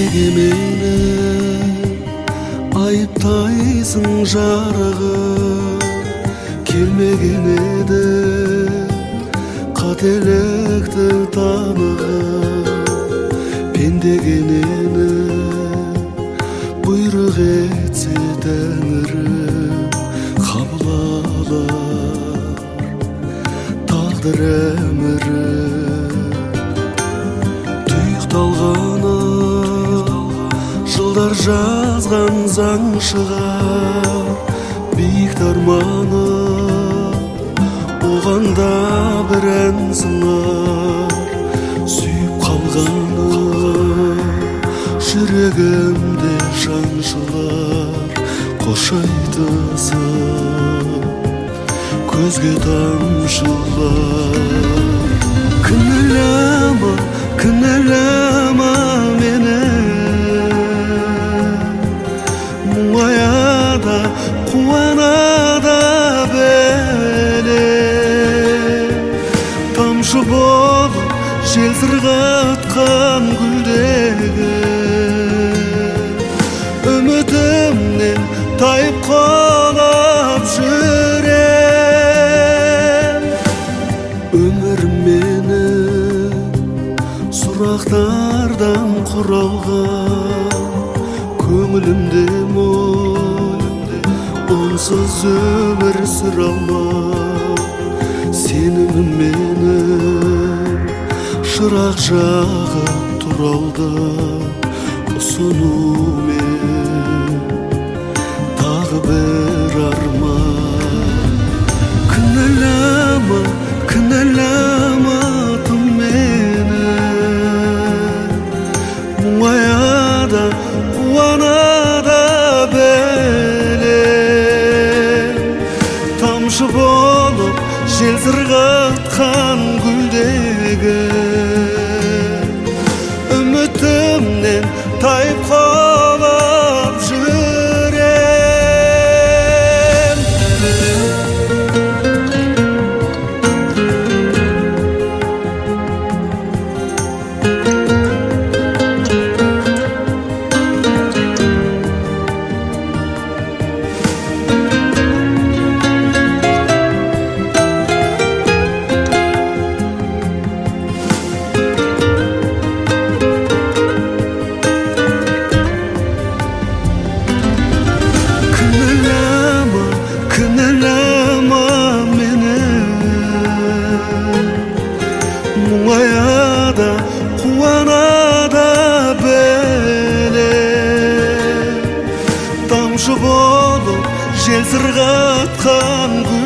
неге мені айыптайсың жарығым, келмеген еді қателікті танығым, пендеге нені бұйрық етсе тәңірім, қабыл алар тағдыр әмірім. Тұйықталғаны жылдар жазған заң шығар, биік арманы оған да бір ән сыңар. Сүйіп қалғаны жүрегімде шаншылар, қош айтысып көзге тамшылар. Кінәлама, кінәлама мені, мұңаяда қуанада бәле. Тамшы болып жел сырғатқан гүлдегі, үмітімнен тайып қалап жүрем. Өмірім мені сұрақтардан құралған, көңілімде мол, онсыз өмір сүре алмам. Сенімім менің шырақ жағып тұра алды, ұсынумен тағы бір арман. Кінәлама, кінәлама тым мені, мұңаяда қуанада бәлем. Тамшы болып жел сырғатқан гүлдегі, үмітімнен тайып қалап жүрем. Мұңаяда қуанада бәлем. Тамшы болып жел сырғатқан